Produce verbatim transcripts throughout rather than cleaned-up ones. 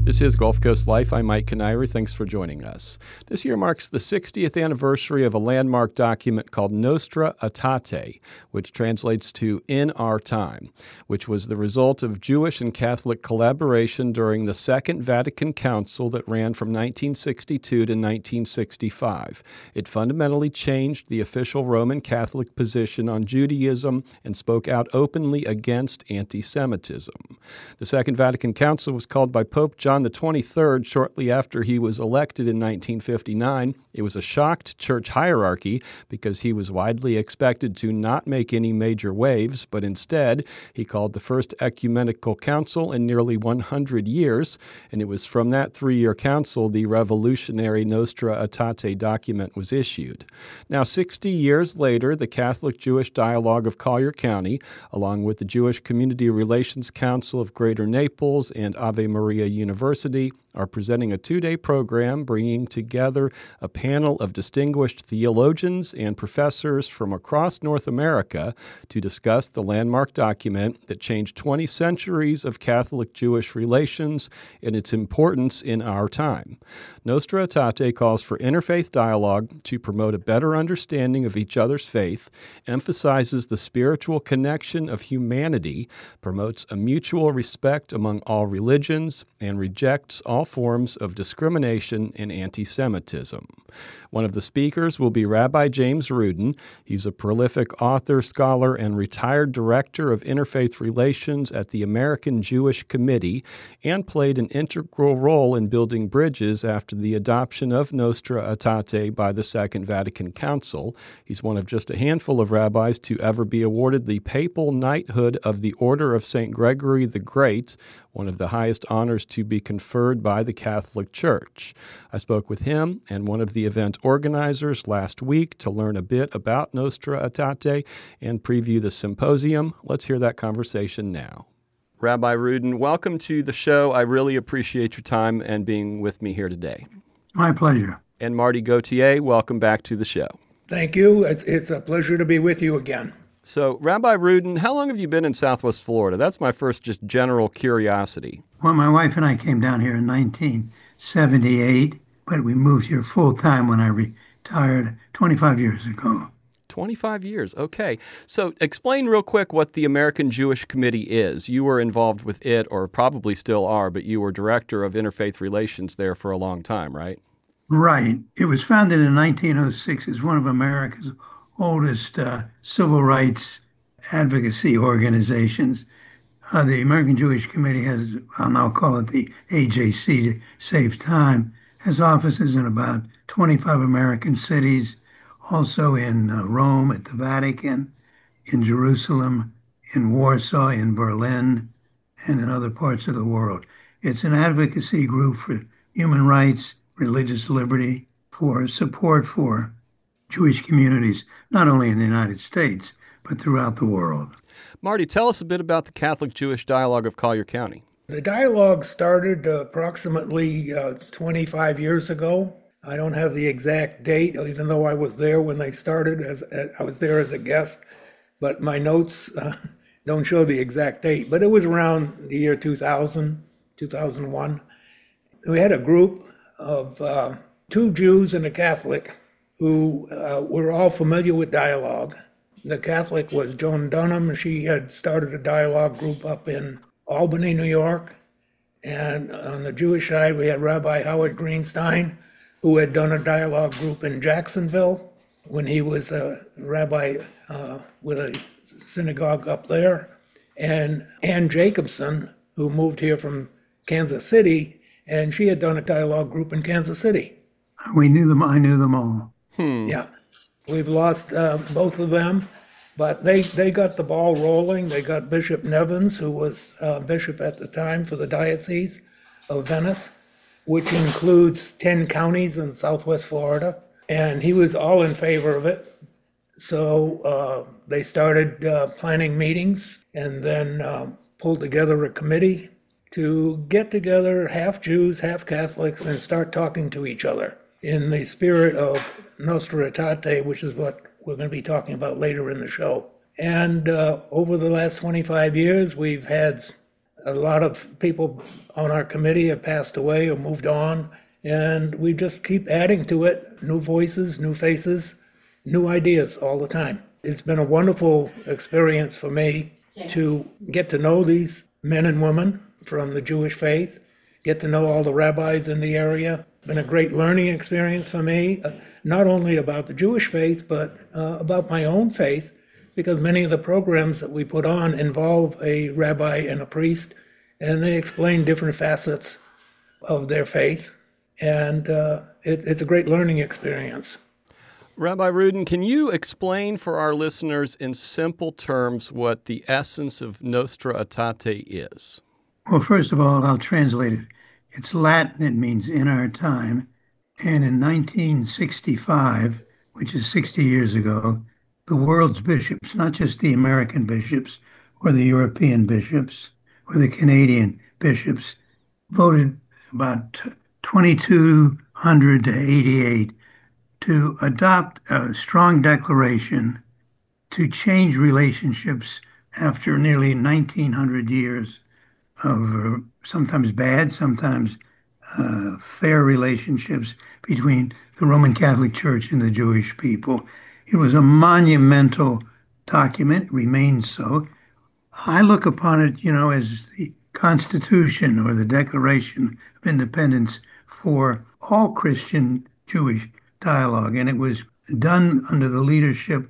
This is Gulf Coast Life. I'm Mike Kaniry. Thanks for joining us. This year marks the sixtieth anniversary of a landmark document called Nostra Aetate, which translates to In Our Time, which was the result of Jewish and Catholic collaboration during the Second Vatican Council that ran from nineteen sixty-two to nineteen sixty-five. It fundamentally changed the official Roman Catholic position on Judaism and spoke out openly against anti-Semitism. The Second Vatican Council was called by Pope John the twenty-third shortly after he was elected in nineteen fifty-nine. It was a shock to church hierarchy because he was widely expected to not make any major waves, but instead he called the first ecumenical council in nearly one hundred years, and it was from that three-year council the revolutionary Nostra Aetate document was issued. Now, sixty years later, the Catholic-Jewish Dialogue of Collier County, along with the Jewish Community Relations Council of Greater Naples and Ave Maria University, are presenting a two-day program bringing together a panel of distinguished theologians and professors from across North America to discuss the landmark document that changed twenty centuries of Catholic-Jewish relations and its importance in our time. Nostra Aetate calls for interfaith dialogue to promote a better understanding of each other's faith, emphasizes the spiritual connection of humanity, promotes a mutual respect among all religions, and rejects all forms of discrimination and anti-Semitism. One of the speakers will be Rabbi James Rudin. He's a prolific author, scholar, and retired director of interfaith relations at the American Jewish Committee, and played an integral role in building bridges after the adoption of Nostra Aetate by the Second Vatican Council. He's one of just a handful of rabbis to ever be awarded the papal knighthood of the Order of Saint Gregory the Great, one of the highest honors to be conferred by the Catholic Church. I spoke with him and one of the event organizers last week to learn a bit about Nostra Aetate and preview the symposium. Let's hear that conversation now. Rabbi Rudin, welcome to the show. I really appreciate your time and being with me here today. My pleasure. And Marty Gauthier, welcome back to the show. Thank you. It's, it's a pleasure to be with you again. So, Rabbi Rudin, how long have you been in Southwest Florida? That's my first just general curiosity. Well, my wife and I came down here in nineteen seventy-eight, but we moved here full-time when I retired twenty-five years ago. twenty-five years, okay. So explain real quick what the American Jewish Committee is. You were involved with it, or probably still are, but you were director of interfaith relations there for a long time, right? Right. It was founded in nineteen oh six as one of America's oldest uh, civil rights advocacy organizations. Uh, the American Jewish Committee has, I'll now call it the A J C to save time, has offices in about twenty-five American cities, also in uh, Rome, at the Vatican, in Jerusalem, in Warsaw, in Berlin, and in other parts of the world. It's an advocacy group for human rights, religious liberty, for support for Jewish communities, not only in the United States, but throughout the world. Marty, tell us a bit about the Catholic-Jewish Dialogue of Collier County. The dialogue started uh, approximately uh, twenty-five years ago. I don't have the exact date, even though I was there when they started. As, as I was there as a guest, but my notes uh, don't show the exact date. But it was around the year two thousand, two thousand one. We had a group of uh, two Jews and a Catholic who uh, were all familiar with dialogue. The Catholic was Joan Dunham. She had started a dialogue group up in Albany, New York. And on the Jewish side, we had Rabbi Howard Greenstein, who had done a dialogue group in Jacksonville when he was a rabbi uh, with a synagogue up there. And Ann Jacobson, who moved here from Kansas City, and she had done a dialogue group in Kansas City. We knew them. I knew them all. Hmm. Yeah, we've lost uh, both of them, but they, they got the ball rolling. They got Bishop Nevins, who was uh, bishop at the time for the Diocese of Venice, which includes ten counties in Southwest Florida, and he was all in favor of it. So uh, they started uh, planning meetings and then uh, pulled together a committee to get together half Jews, half Catholics, and start talking to each other in the spirit of Nostra Aetate, which is what we're going to be talking about later in the show. And uh, over the last twenty-five years, we've had a lot of people on our committee have passed away or moved on, and we just keep adding to it, new voices, new faces, new ideas all the time. It's been a wonderful experience for me to get to know these men and women from the Jewish faith, get to know all the rabbis in the area. Been a great learning experience for me, uh, not only about the Jewish faith, but uh, about my own faith, because many of the programs that we put on involve a rabbi and a priest, and they explain different facets of their faith. And uh, it, it's a great learning experience. Rabbi Rudin, can you explain for our listeners in simple terms what the essence of Nostra Aetate is? Well, first of all, I'll translate it. It's Latin, it means in our time. And in nineteen sixty-five, which is sixty years ago, the world's bishops, not just the American bishops or the European bishops or the Canadian bishops, voted about twenty-two hundred to eighty-eight to adopt a strong declaration to change relationships after nearly nineteen hundred years of uh, sometimes bad, sometimes uh, fair relationships between the Roman Catholic Church and the Jewish people. It was a monumental document, remains so. I look upon it, you know, as the Constitution or the Declaration of Independence for all Christian Jewish dialogue. And it was done under the leadership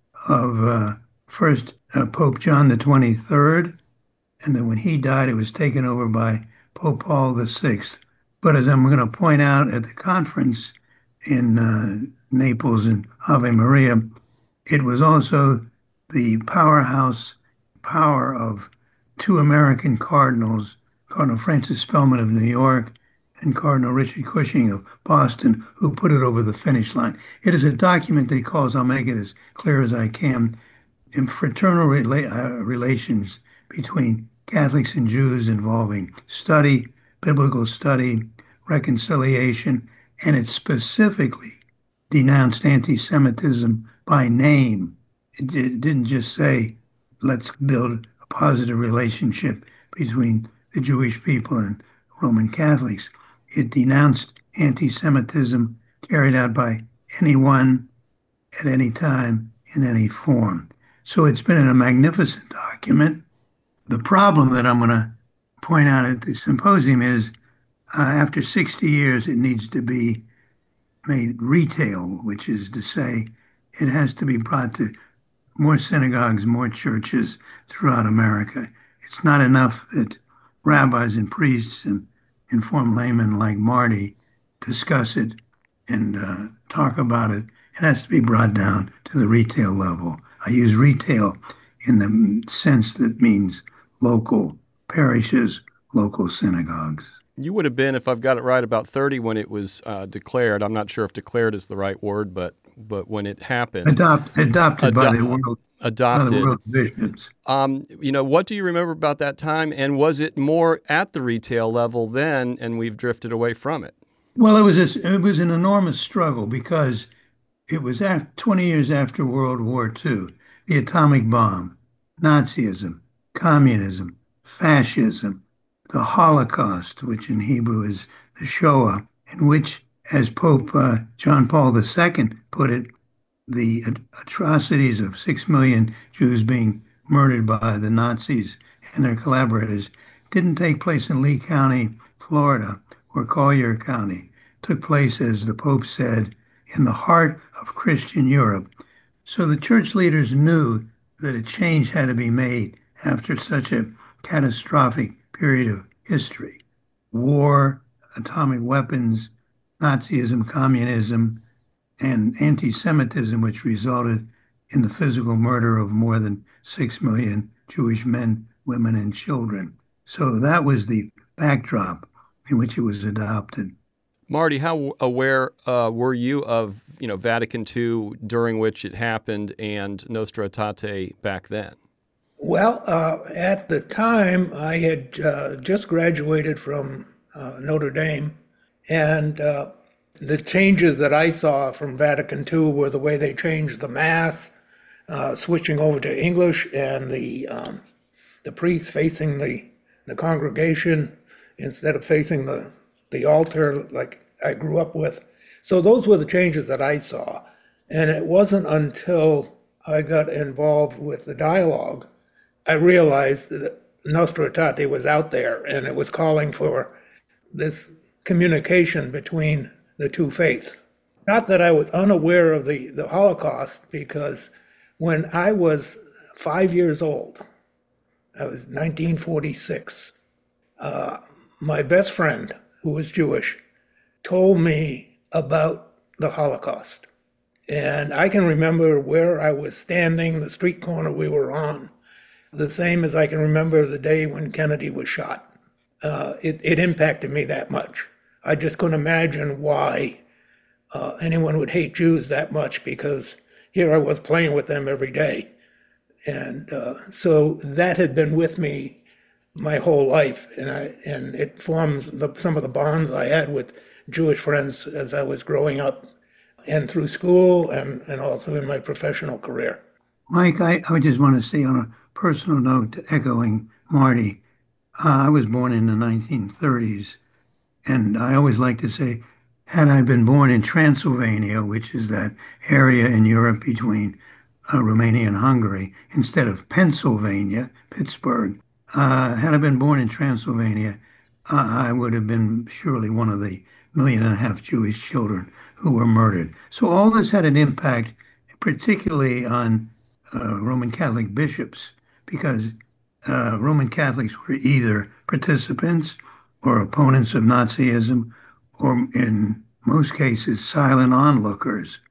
of uh, first uh, Pope John the twenty-third, and then when he died, it was taken over by Pope Paul the sixth. But as I'm going to point out at the conference in uh, Naples and Ave Maria, it was also the powerhouse power of two American cardinals, Cardinal Francis Spellman of New York and Cardinal Richard Cushing of Boston, who put it over the finish line. It is a document that calls, I'll make it as clear as I can, in fraternal rela- uh, relations between Catholics and Jews involving study, biblical study, reconciliation, and it specifically denounced anti-Semitism by name. It, it didn't just say, let's build a positive relationship between the Jewish people and Roman Catholics. It denounced anti-Semitism carried out by anyone at any time in any form. So it's been a magnificent document. The problem that I'm going to point out at the symposium is uh, after sixty years, it needs to be made retail, which is to say it has to be brought to more synagogues, more churches throughout America. It's not enough that rabbis and priests and informed laymen like Marty discuss it and uh, talk about it. It has to be brought down to the retail level. I use retail in the sense that means local parishes, local synagogues. You would have been, if I've got it right, about thirty when it was uh, declared. I'm not sure if declared is the right word, but but when it happened. Adopt, adopted Ado- by the world. Adopted. By the world bishops. Um, you know, what do you remember about that time? And was it more at the retail level then, and we've drifted away from it? Well, it was a, it was an enormous struggle because it was after, twenty years after World War Two, the atomic bomb, Nazism, communism, fascism, the Holocaust, which in Hebrew is the Shoah, in which, as Pope uh, John Paul the Second put it, the atrocities of six million Jews being murdered by the Nazis and their collaborators didn't take place in Lee County, Florida, or Collier County. It took place, as the Pope said, in the heart of Christian Europe. So the church leaders knew that a change had to be made after such a catastrophic period of history. War, atomic weapons, Nazism, communism, and anti-Semitism, which resulted in the physical murder of more than six million Jewish men, women, and children. So that was the backdrop in which it was adopted. Marty, how aware uh, were you of, you know, Vatican Two during which it happened and Nostra Aetate back then? Well, uh, at the time, I had uh, just graduated from uh, Notre Dame, and uh, the changes that I saw from Vatican Two were the way they changed the Mass, uh, switching over to English, and the um, the priests facing the the congregation instead of facing the, the altar like I grew up with. So those were the changes that I saw. And it wasn't until I got involved with the dialogue, I realized that Nostra Aetate was out there and it was calling for this communication between the two faiths. Not that I was unaware of the, the Holocaust, because when I was five years old, I was nineteen forty-six, uh, my best friend, who was Jewish, told me about the Holocaust. And I can remember where I was standing, the street corner we were on, the same as I can remember the day when Kennedy was shot. Uh, it, it impacted me that much. I just couldn't imagine why uh, anyone would hate Jews that much, because here I was playing with them every day. And uh, so that had been with me my whole life, and I and it formed the, some of the bonds I had with Jewish friends as I was growing up and through school and, and also in my professional career. Mike, I, I just want to say on a personal note, echoing Marty, uh, I was born in the nineteen thirties, and I always like to say, had I been born in Transylvania, which is that area in Europe between uh, Romania and Hungary, instead of Pennsylvania, Pittsburgh, uh, had I been born in Transylvania, uh, I would have been surely one of the million and a half Jewish children who were murdered. So all this had an impact, particularly on uh, Roman Catholic bishops, because uh, Roman Catholics were either participants or opponents of Nazism, or in most cases, silent onlookers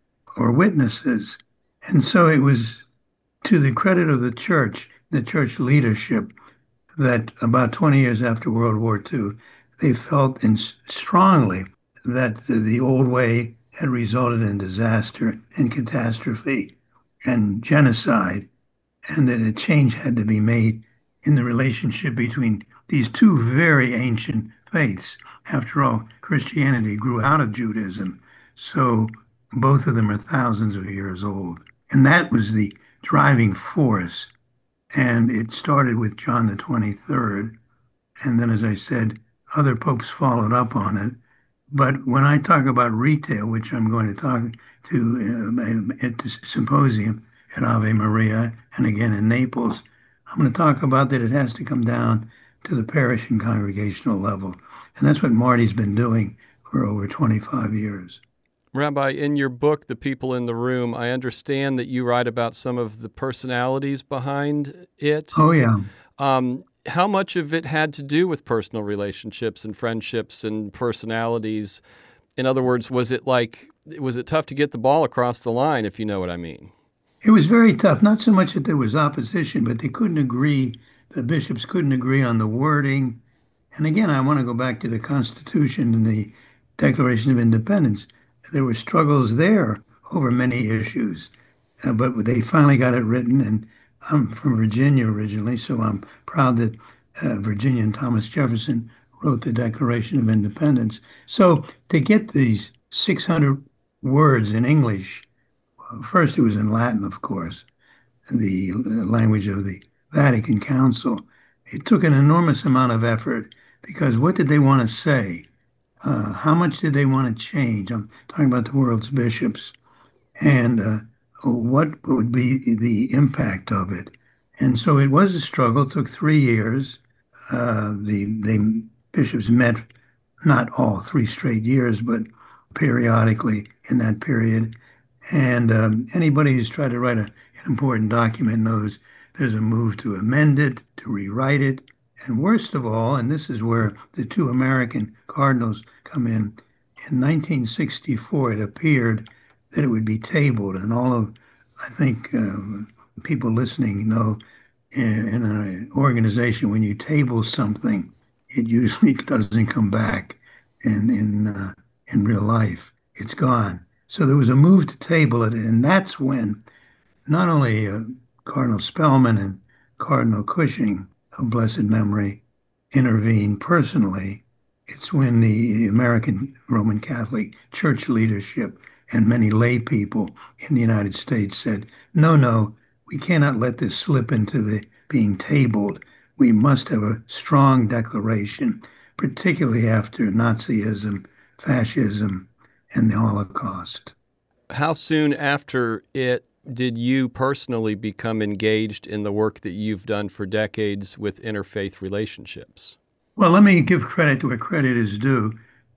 or witnesses. And so it was to the credit of the church, the church leadership, that about twenty years after World War Two, they felt in strongly that the, the old way had resulted in disaster and catastrophe and genocide, and that a change had to be made in the relationship between these two very ancient faiths. After all, Christianity grew out of Judaism, so both of them are thousands of years old. And that was the driving force. And it started with John the twenty-third. And then, as I said, other popes followed up on it. But when I talk about retail, which I'm going to talk to uh, at the symposium at Ave Maria and again in Naples, I'm going to talk about that it has to come down to the parish and congregational level. And that's what Marty's been doing for over twenty-five years. Rabbi, in your book, The People in the Room, I understand that you write about some of the personalities behind it. Oh, yeah. Um, how much of it had to do with personal relationships and friendships and personalities? In other words, was it like, was it tough to get the ball across the line, if you know what I mean? It was very tough. Not so much that there was opposition, but they couldn't agree. The bishops couldn't agree on the wording. And again, I want to go back to the Constitution and the Declaration of Independence. There were struggles there over many issues, uh, but they finally got it written. And I'm from Virginia originally, so I'm proud that uh, Virginia and Thomas Jefferson wrote the Declaration of Independence. So to get these six hundred words in English, well, first it was in Latin, of course, the language of the Vatican Council. It took an enormous amount of effort, because what did they want to say? Uh, how much did they want to change? I'm talking about the world's bishops. And uh, what would be the impact of it? And so it was a struggle. It took three years. Uh, the they, bishops met not all three straight years, but periodically in that period. And um, anybody who's tried to write a, an important document knows there's a move to amend it, to rewrite it. And worst of all, and this is where the two American cardinals come in, in nineteen sixty-four, it appeared that it would be tabled. And all of, I think, uh, people listening know in, in an organization, when you table something, it usually doesn't come back in, in, uh, in real life. It's gone. So there was a move to table it. And that's when not only uh, Cardinal Spellman and Cardinal Cushing, of blessed memory, intervened personally. It's when the American Roman Catholic Church leadership and many lay people in the United States said, no, no, we cannot let this slip into the being tabled. we must have a strong declaration, particularly after Nazism, fascism, and the Holocaust. How soon after it did you personally become engaged in the work that you've done for decades with interfaith relationships? Well, let me give credit to where credit is due.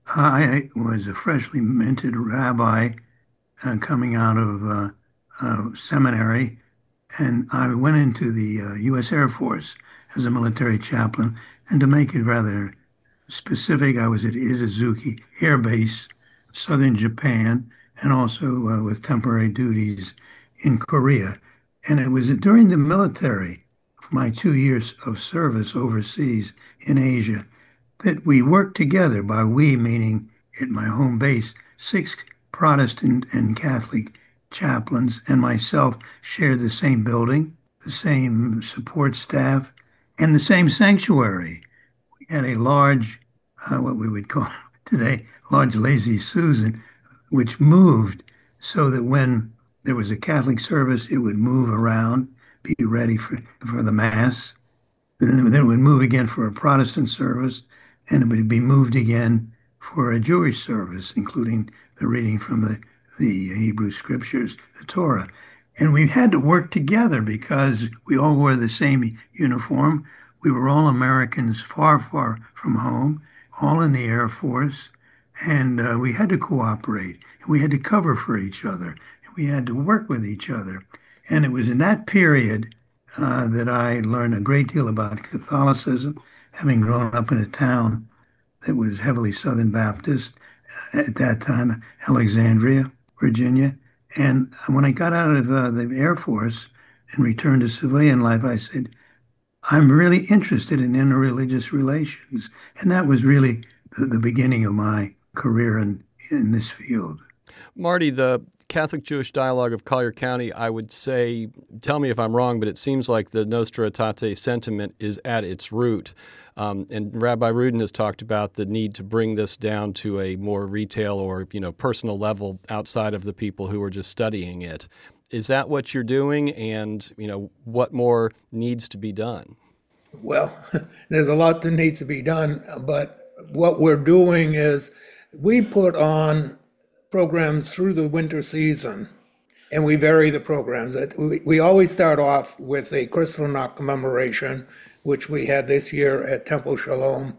I was a freshly minted rabbi uh, coming out of uh, uh, seminary, and I went into the uh, U S Air Force as a military chaplain. And to make it rather specific, I was at Itazuki Air Base, southern Japan, and also uh, with temporary duties in Korea. And it was during the military, my two years of service overseas in Asia, that we worked together. By we, meaning at my home base, six Protestant and Catholic chaplains and myself shared the same building, the same support staff, and the same sanctuary. We had a large, uh, what we would call today, large lazy Susan, which moved so that when there was a Catholic service, it would move around, be ready for, for the Mass. And then it would move again for a Protestant service, and it would be moved again for a Jewish service, including the reading from the, the Hebrew scriptures, the Torah. And we had to work together because we all wore the same uniform. We were all Americans far, far from home, all in the Air Force, and uh, we had to cooperate, and we had to cover for each other, and we had to work with each other. And it was in that period uh, that I learned a great deal about Catholicism, having grown up in a town that was heavily Southern Baptist at that time, Alexandria, Virginia. And when I got out of uh, the Air Force and returned to civilian life, I said, I'm really interested in interreligious relations. And that was really the, the beginning of my career in, in this field. Marty, the Catholic-Jewish dialogue of Collier County, I would say, tell me if I'm wrong, but it seems like the Nostra Aetate sentiment is at its root. Um, and Rabbi Rudin has talked about the need to bring this down to a more retail or, you know, personal level outside of the people who are just studying it. Is that what you're doing? And, you know, what more needs to be done? Well, there's a lot that needs to be done, but what we're doing is we put on programs through the winter season, and we vary the programs. We, we always start off with a Kristallnacht commemoration, which we had this year at Temple Shalom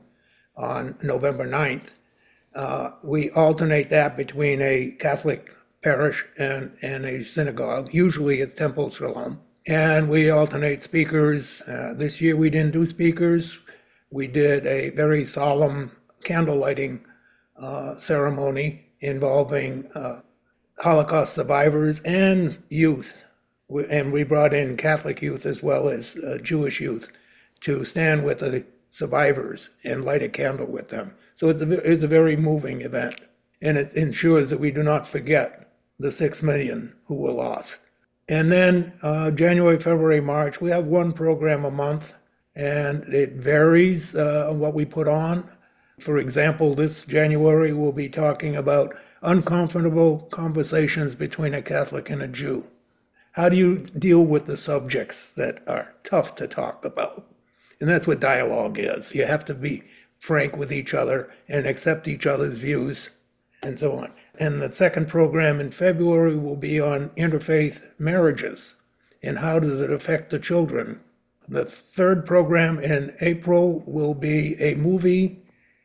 on November ninth. Uh, we alternate that between a Catholic parish and, and a synagogue. Usually it's Temple Shalom. And we alternate speakers. Uh, this year we didn't do speakers. We did a very solemn candle lighting uh, ceremony involving uh, Holocaust survivors and youth. And we brought in Catholic youth as well as uh, Jewish youth to stand with the survivors and light a candle with them. So it's a, it's a very moving event, and it ensures that we do not forget the six million who were lost. And then uh, January, February, March, we have one program a month, and it varies uh, on what we put on. For example, this January we'll be talking about uncomfortable conversations between a Catholic and a Jew. How do you deal with the subjects that are tough to talk about? And that's what dialogue is. You have to be frank with each other and accept each other's views and so on. And the second program in February will be on interfaith marriages and how does it affect the children. The third program in April will be a movie.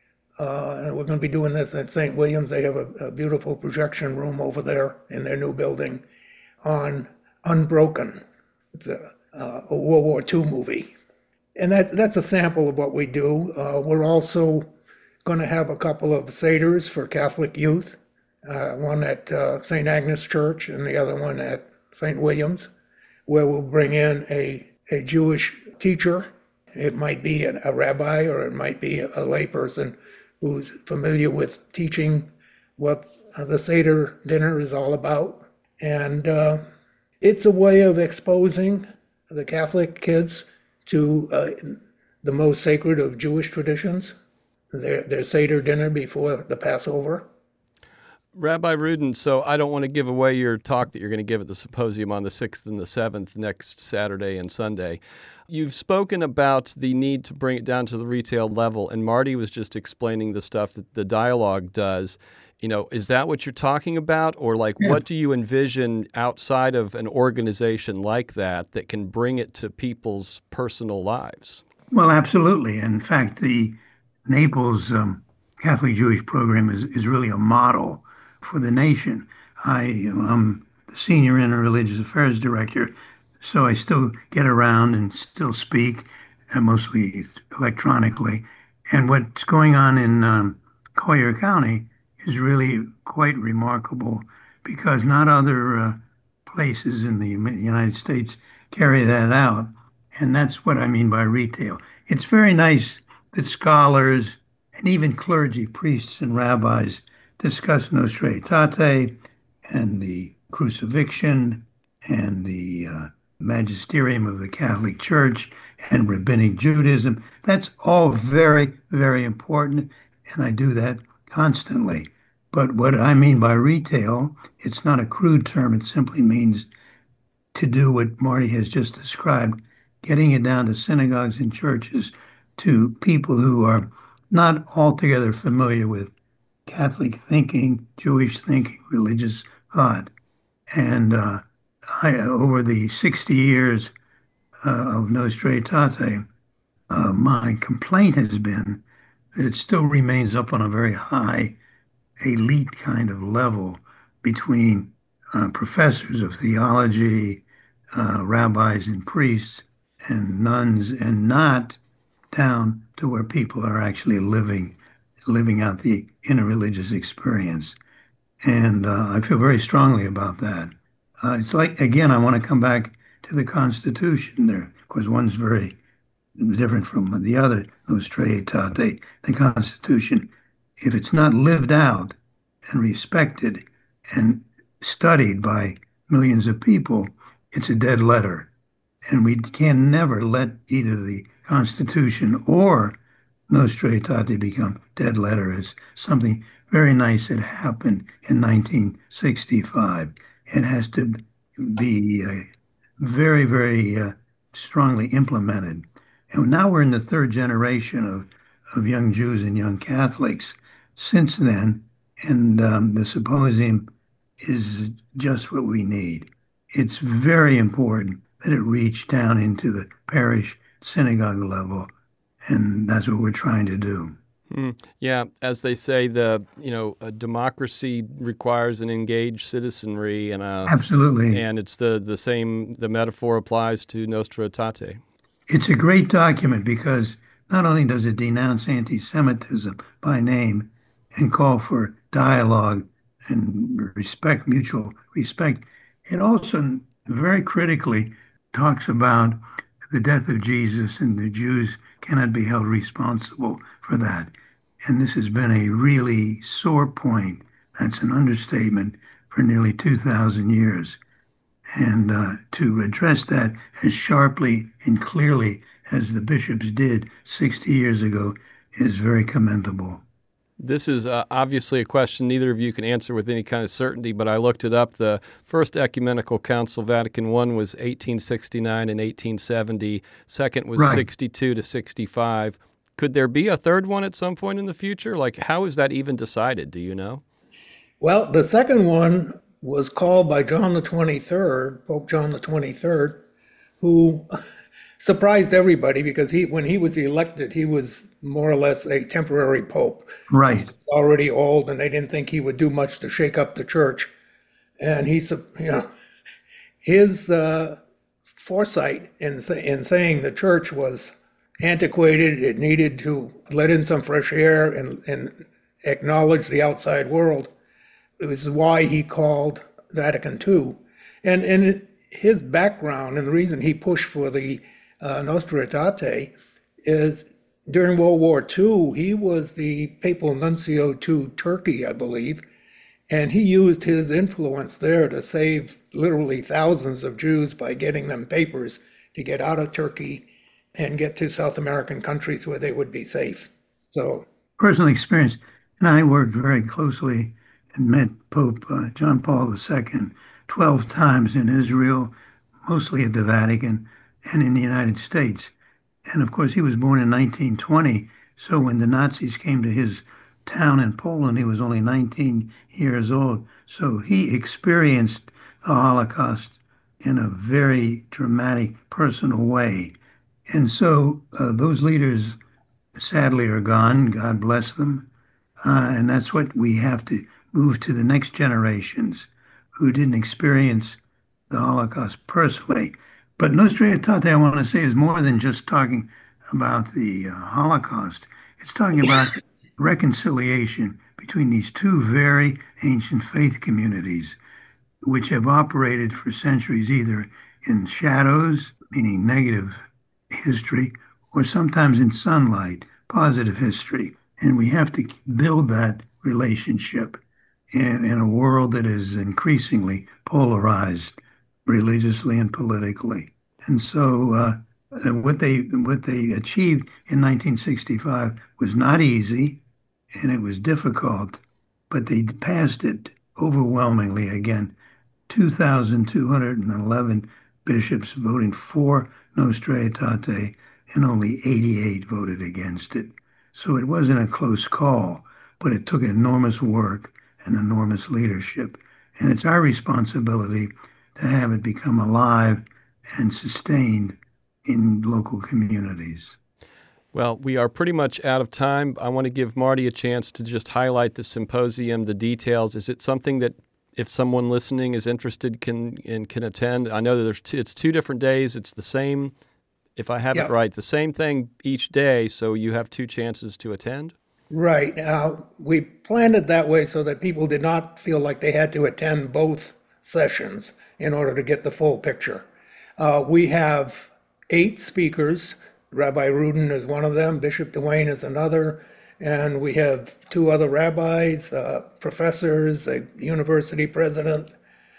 Uh, and we're going to be doing this at Saint William's. They have a, a beautiful projection room over there in their new building on Unbroken. It's a, uh, a World War Two movie. And that, that's a sample of what we do. Uh, we're also going to have a couple of seders for Catholic youth, uh, one at uh, Saint Agnes Church and the other one at Saint William's, where we'll bring in a, a Jewish teacher. It might be a, a rabbi or it might be a, a layperson who's familiar with teaching what uh, the Seder dinner is all about. And uh, it's a way of exposing the Catholic kids to uh, the most sacred of Jewish traditions, their, their Seder dinner before the Passover. Rabbi Rudin, so I don't want to give away your talk that you're going to give at the symposium on the sixth and the seventh next Saturday and Sunday. You've spoken about the need to bring it down to the retail level, and Marty was just explaining the stuff that the dialogue does. You know, is that what you're talking about? Or like, yeah. What do you envision outside of an organization like that that can bring it to people's personal lives? Well, absolutely. In fact, the Naples um, Catholic Jewish program is, is really a model for the nation. I am the senior interreligious affairs director, so I still get around and still speak, and mostly electronically. And what's going on in um, Collier County is really quite remarkable because not other uh, places in the United States carry that out. And that's what I mean by retail. It's very nice that scholars and even clergy, priests and rabbis discuss Nostra Aetate and the crucifixion and the uh, magisterium of the Catholic Church and rabbinic Judaism. That's all very, very important, and I do that constantly. But what I mean by retail, it's not a crude term. It simply means to do what Marty has just described, getting it down to synagogues and churches, to people who are not altogether familiar with Catholic thinking, Jewish thinking, religious thought. And uh, I, over the sixty years uh, of Nostra Aetate, uh, my complaint has been that it still remains up on a very high elite kind of level between uh, professors of theology, uh, rabbis and priests and nuns, and not down to where people are actually living living out the interreligious experience. And uh, I feel very strongly about that. Uh, it's like, again, I want to come back to the Constitution there. Of course, one's very different from the other, Nostra Aetate. The Constitution, if it's not lived out and respected and studied by millions of people, it's a dead letter. And we can never let either the Constitution or Nostra Aetate become dead letter. It's something very nice that happened in nineteen sixty-five. It has to be uh, very, very uh, strongly implemented. And now we're in the third generation of, of young Jews and young Catholics since then, and um, the symposium is just what we need. It's very important that it reach down into the parish synagogue level, and that's what we're trying to do. Mm, yeah, as they say, the you know a democracy requires an engaged citizenry, and a, absolutely, and it's the the same. The metaphor applies to Nostra Aetate. It's a great document because not only does it denounce anti-Semitism by name and call for dialogue and respect, mutual respect, it also very critically talks about the death of Jesus, and the Jews cannot be held responsible for that. And this has been a really sore point. That's an understatement for nearly two thousand years. And uh, to address that as sharply and clearly as the bishops did sixty years ago is very commendable. This is uh, obviously a question neither of you can answer with any kind of certainty, but I looked it up. The First Ecumenical Council, Vatican One, was eighteen sixty-nine and eighteen seventy. Second was right. sixty-two to sixty-five. Could there be a third one at some point in the future? Like, how is that even decided? Do you know? Well, the second one was called by John the twenty-third, Pope John the twenty-third, who surprised everybody because he, when he was elected, he was more or less a temporary pope. Right. Already old, and they didn't think he would do much to shake up the church. And he, you know, his uh, foresight in in saying the church was antiquated, it needed to let in some fresh air and, and acknowledge the outside world. This is why he called Vatican Two. And, and his background and the reason he pushed for the uh, Nostra Aetate is during World War Two, he was the papal nuncio to Turkey, I believe, and he used his influence there to save literally thousands of Jews by getting them papers to get out of Turkey and get to South American countries where they would be safe. So, personal experience, and I worked very closely and met Pope uh, John Paul the Second twelve times in Israel, mostly at the Vatican, and in the United States. And of course, he was born in nineteen twenty. So when the Nazis came to his town in Poland, he was only nineteen years old. So he experienced the Holocaust in a very dramatic, personal way. And so uh, those leaders sadly are gone. God bless them. Uh, and that's what we have to move to the next generations who didn't experience the Holocaust personally. But Nostra Aetate, I want to say, is more than just talking about the uh, Holocaust. It's talking about reconciliation between these two very ancient faith communities, which have operated for centuries either in shadows, meaning negative history, or sometimes in sunlight, positive history. And we have to build that relationship in, in a world that is increasingly polarized religiously and politically. And so uh, what they what they achieved in nineteen sixty-five was not easy, and it was difficult, but they passed it overwhelmingly. Again, two thousand two hundred eleven bishops voting for Nostra Aetate, and only eighty-eight voted against it. So it wasn't a close call, but it took enormous work and enormous leadership. And it's our responsibility to have it become alive and sustained in local communities. Well, we are pretty much out of time. I want to give Marty a chance to just highlight the symposium, the details. Is it something that if someone listening is interested can and can attend? I know that there's two, it's two different days. It's the same, if I have Yeah. it right, the same thing each day, so you have two chances to attend? Right. Uh, we planned it that way so that people did not feel like they had to attend both sessions in order to get the full picture. Uh, we have eight speakers. Rabbi Rudin is one of them, Bishop Duane is another, and we have two other rabbis, uh, professors, a university president,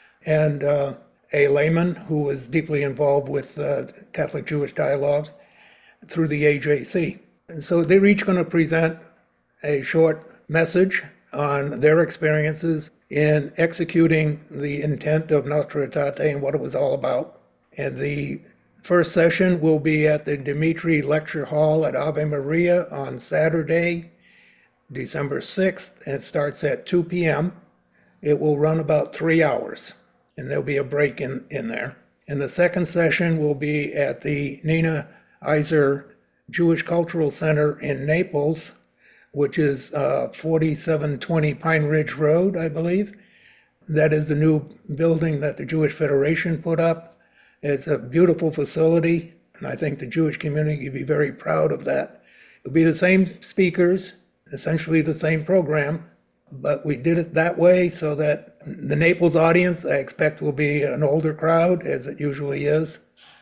and uh, a layman who is deeply involved with uh, Catholic Jewish Dialogue through the A J C. And so they're each going to present a short message on their experiences in executing the intent of Nostra Aetate and what it was all about. And the first session will be at the Dimitri Lecture Hall at Ave Maria on Saturday, December sixth, and it starts at two p.m. It will run about three hours, and there'll be a break in, in there. And the second session will be at the Nina Iser Jewish Cultural Center in Naples, which is uh, forty-seven twenty Pine Ridge Road, I believe. That is the new building that the Jewish Federation put up. It's a beautiful facility, and I think the Jewish community would be very proud of that. It'll be the same speakers, essentially the same program, but we did it that way so that the Naples audience, I expect, will be an older crowd, as it usually is,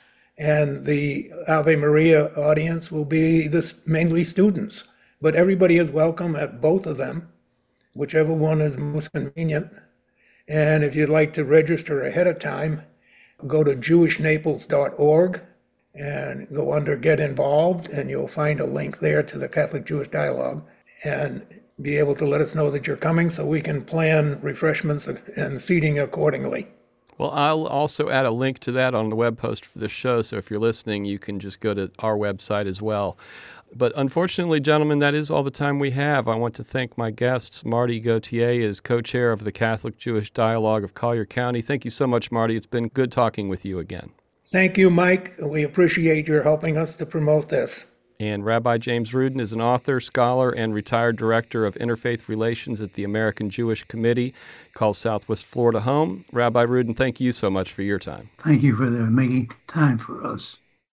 and the Ave Maria audience will be the, mainly students. But everybody is welcome at both of them, whichever one is most convenient. And if you'd like to register ahead of time, go to jewish naples dot org and go under Get Involved, and you'll find a link there to the Catholic Jewish Dialogue, and be able to let us know that you're coming so we can plan refreshments and seating accordingly. Well, I'll also add a link to that on the web post for this show, so if you're listening, you can just go to our website as well. But unfortunately, gentlemen, that is all the time we have. I want to thank my guests. Marty Gauthier is co-chair of the Catholic Jewish Dialogue of Collier County. Thank you so much, Marty. It's been good talking with you again. Thank you, Mike. We appreciate your helping us to promote this. And Rabbi James Rudin is an author, scholar, and retired director of interfaith relations at the American Jewish Committee, calls Southwest Florida home. Rabbi Rudin, thank you so much for your time. Thank you for the, making time for us.